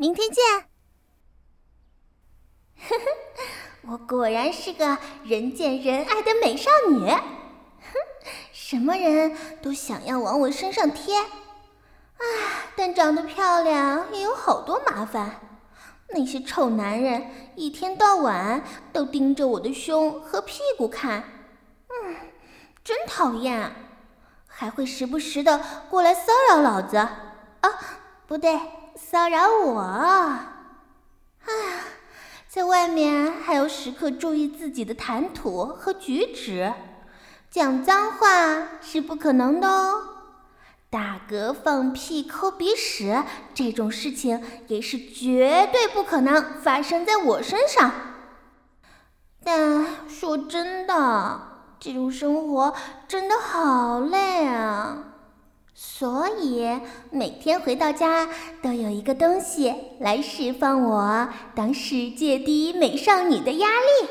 明天见。呵呵，我果然是个人见人爱的美少女。哼，什么人都想要往我身上贴。但长得漂亮也有好多麻烦。那些臭男人一天到晚都盯着我的胸和屁股看，真讨厌。还会时不时的过来骚扰老子。不对，骚扰我。在外面还要时刻注意自己的谈吐和举止，讲脏话是不可能的哦。打嗝、放屁、抠鼻屎这种事情也是绝对不可能发生在我身上。但说真的，这种生活真的好累啊。所以每天回到家都有一个东西来释放我当世界第一美少女的压力。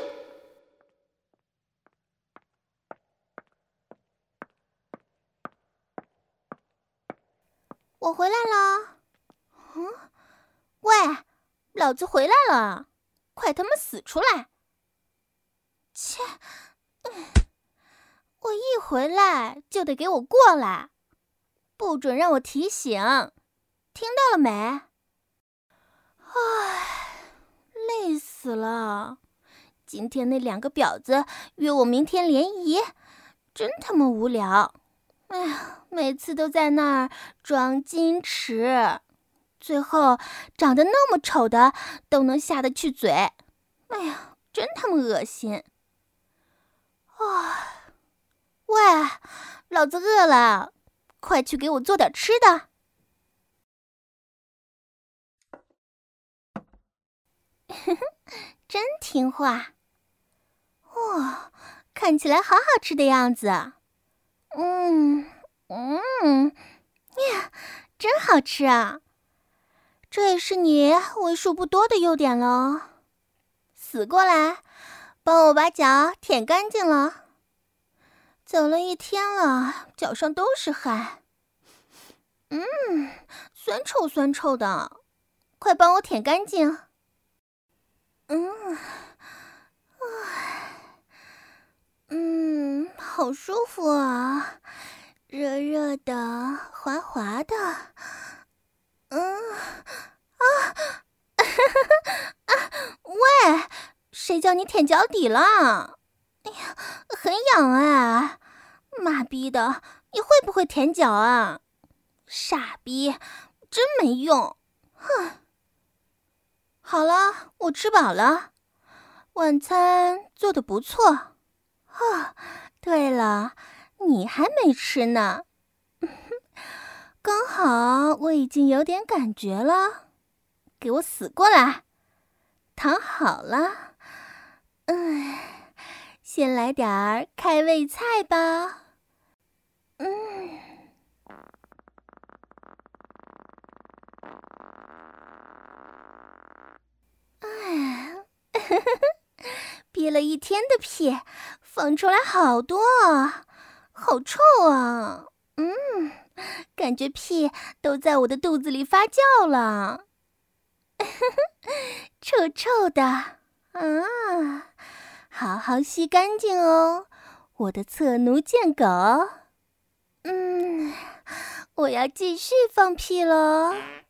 我回来了。喂，老子回来了，快他妈死出来！切，我一回来就得给我过来，不准让我提醒，听到了没？累死了！今天那2个婊子约我明天联谊，真他妈无聊。每次都在那儿装矜持，最后长得那么丑的都能下得去嘴。真他妈恶心。喂，老子饿了，快去给我做点吃的。真听话。看起来好好吃的样子。真好吃啊！这也是你为数不多的优点了。死过来，帮我把脚舔干净了。走了一天了，脚上都是汗。酸臭酸臭的，快帮我舔干净。好舒服啊，热热的，滑滑的。喂，谁叫你舔脚底了？很痒啊！妈逼的，你会不会舔脚啊？傻逼，真没用。好了，我吃饱了，晚餐做得不错。对了，你还没吃呢。刚好我已经有点感觉了，给我死过来，躺好了。先来点儿开胃菜吧。憋了一天的屁，放出来好多啊，好臭啊！感觉屁都在我的肚子里发酵了。臭臭的好好吸干净哦，我的侧奴贱狗。我要继续放屁了。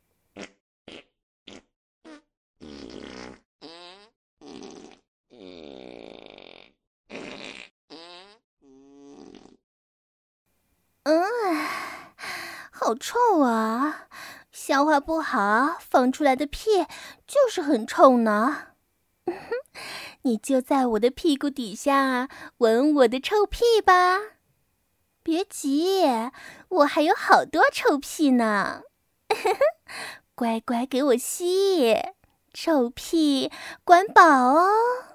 好臭啊！消化不好放出来的屁就是很臭呢。你就在我的屁股底下闻我的臭屁吧。别急，我还有好多臭屁呢。乖乖给我吸，臭屁管饱哦。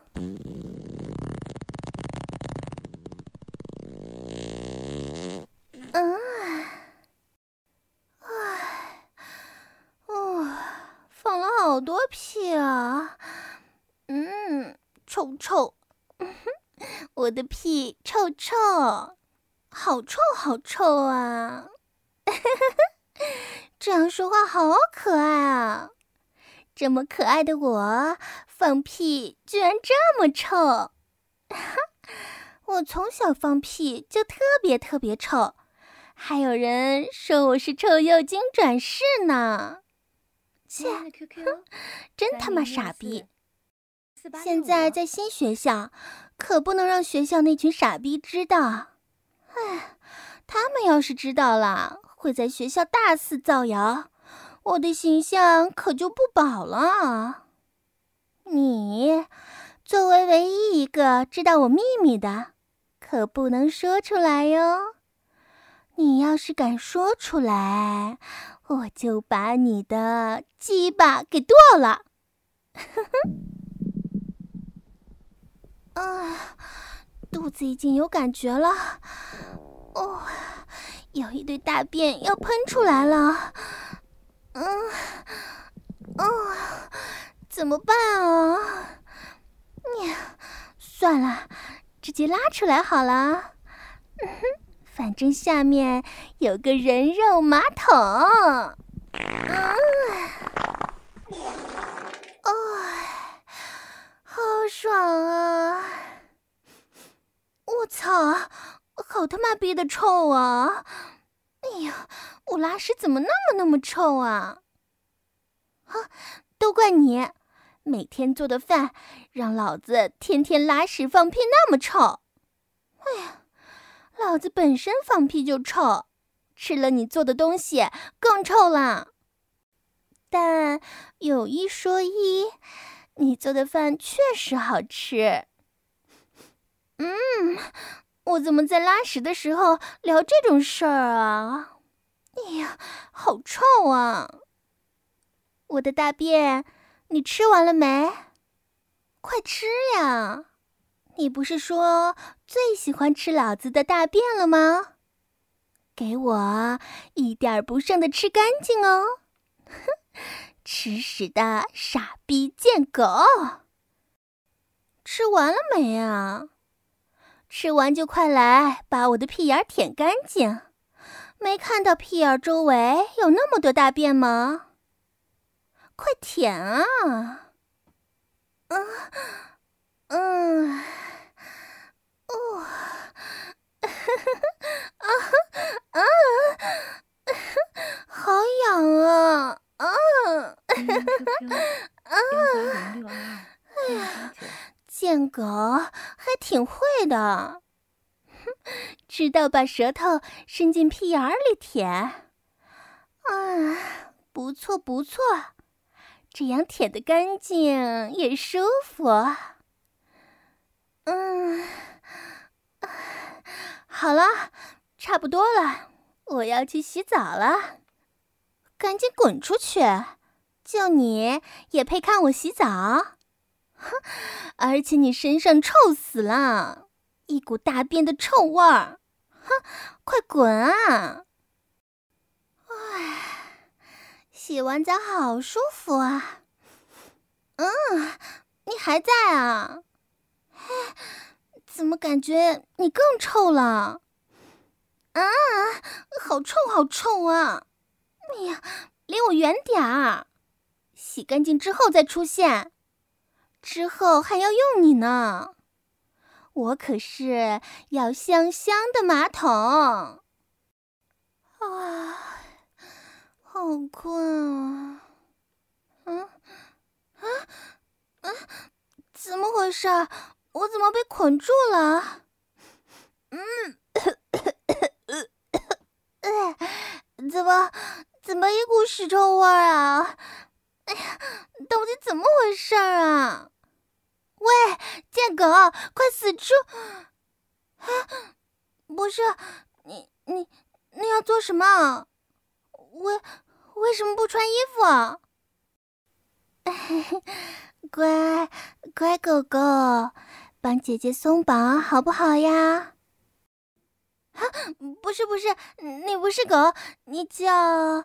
放了好多屁啊。臭臭。我的屁臭臭，好臭好臭啊。这样说话好可爱啊。 这么可爱的我，放屁居然这么臭！我从小放屁就特别臭，还有人说我是臭鼬精转世呢。切，真他妈傻逼！现在在新学校，可不能让学校那群傻逼知道。哎，他们要是知道了，会在学校大肆造谣，我的形象可就不保了。你作为唯一一个知道我秘密的，可不能说出来哟。你要是敢说出来，我就把你的鸡巴给剁了。肚子已经有感觉了，有一堆大便要喷出来了。怎么办啊？算了，直接拉出来好了。反正下面有个人肉马桶。好爽啊！我操，好他妈逼的臭啊！哎呀，我拉屎怎么那么臭啊？都怪你，每天做的饭让老子天天拉屎放屁那么臭。哎呀，老子本身放屁就臭，吃了你做的东西更臭了。但有一说一，你做的饭确实好吃。我怎么在拉屎的时候聊这种事儿啊？哎呀，好臭啊！我的大便，你吃完了没？快吃呀！你不是说最喜欢吃老子的大便了吗？给我一点不剩的吃干净哦！吃屎的傻逼贱狗！吃完了没啊？吃完就快来把我的屁眼舔干净。没看到屁眼周围有那么多大便吗？快舔啊！好痒啊！贱狗还挺会的，知道把舌头伸进屁眼里舔。不错不错，这样舔得干净也舒服。好了，差不多了，我要去洗澡了。赶紧滚出去！就你也配看我洗澡？而且你身上臭死了，一股大便的臭味儿！快滚啊！洗完澡好舒服啊！你还在啊？怎么感觉你更臭了？好臭好臭啊！哎呀，离我远点儿！洗干净之后再出现，之后还要用你呢。我可是要香香的马桶。好困啊！怎么回事？我怎么被捆住了？怎么一股屎臭味啊？哎呀，到底怎么回事啊？喂，贱狗，快死住！不是，你要做什么？为什么不穿衣服啊？乖狗狗，帮姐姐松绑好不好呀？不是，你不是狗，你叫……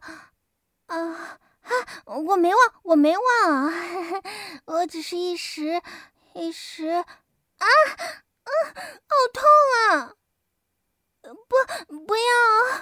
我没忘，我只是一时，好痛啊！不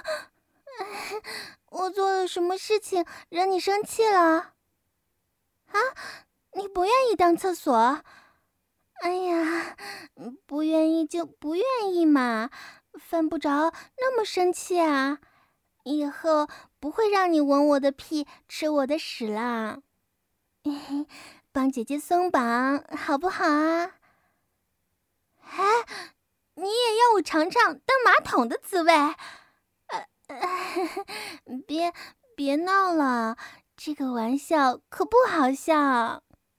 要！我做了什么事情惹你生气了？ 你不愿意当厕所？哎呀，不愿意就不愿意嘛，犯不着那么生气啊。以后不会让你闻我的屁，吃我的屎啦。帮姐姐松绑好不好啊？你也要我尝尝当马桶的滋味？别闹了，这个玩笑可不好笑。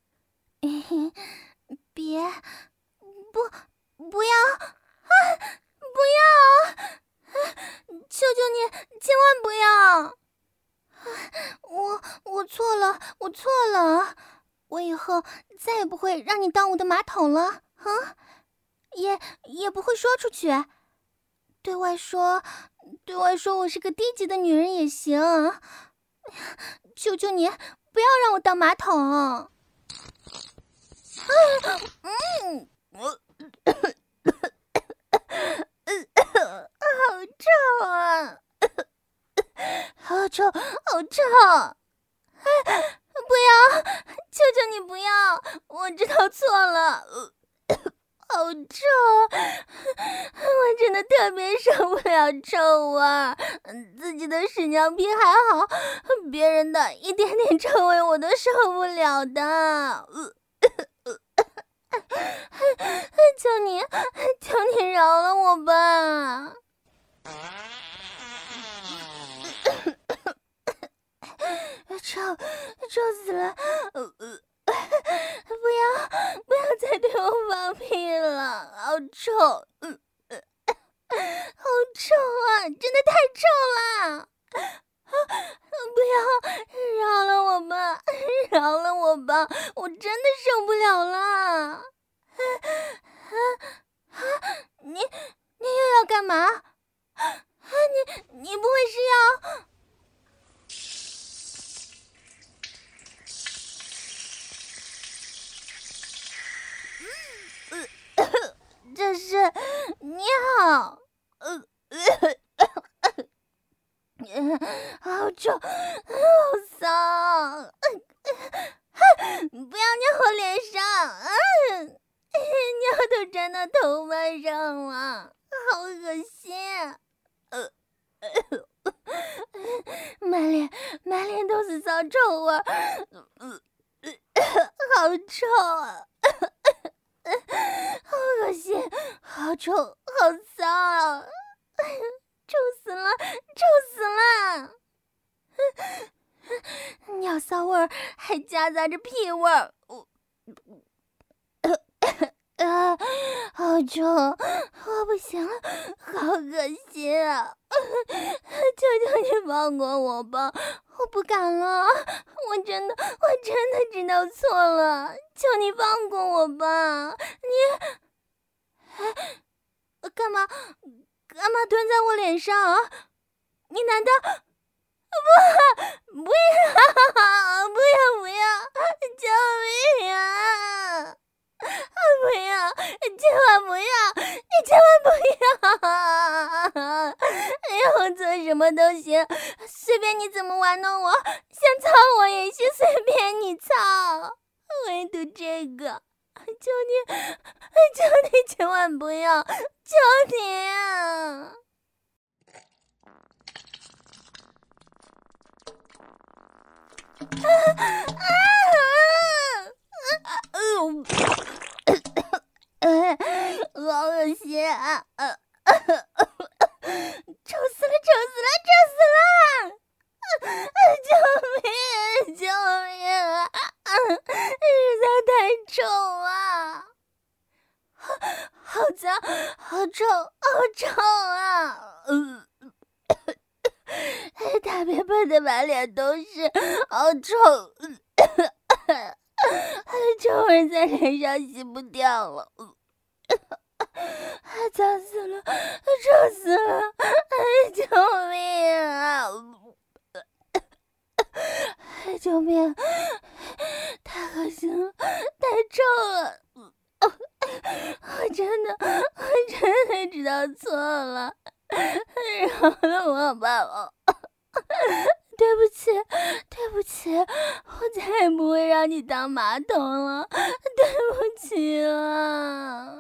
不要不要！求求你，千万不要！我错了，我以后再也不会让你当我的马桶了，也不会说出去，对外说我是个低级的女人也行。求求你，不要让我当马桶。好臭啊！好臭！不要！求求你不要！我知道错了。好臭！我真的特别受不了臭味，自己的屎尿屁还好，别人的一点点臭味我都受不了的。求你饶了我吧！臭死了！不要再对我放屁了，好臭！好臭啊！真的太臭了！不要，饶了我吧！我真的受不了了！你又要干嘛？你不会是要……这是你好，好臭，好骚！不要尿我脸上，尿都粘到头发上了，好恶心！满脸都是骚臭味，好臭啊！好恶心，好臭，好骚，臭死了！尿骚味还夹杂着屁味儿，好臭，我不行了，好恶心啊！求求你放过我吧，我不敢了，我真的知道错了，求你放过我吧！你干嘛蹲在我脸上啊？你难道不要！救命啊！不要！千万不要！你千万不要！我做什么都行，随便你怎么玩弄我，想操我也行，随便你操，唯独这个，求你千万不要！求你啊！好恶心啊！臭死了！救命啊！实在太臭了，好脏，好臭啊！大便喷的满脸都是，好臭！臭味在脸上洗不掉了，脏死了，臭死了！救命啊！救命！太恶心了，太臭了！我真的知道错了，饶了我吧！对不起，我再也不会让把你当马桶了，对不起啊。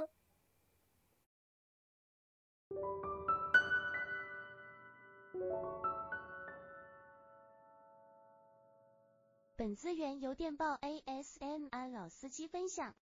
本资源由电报 ASMR 老司机分享。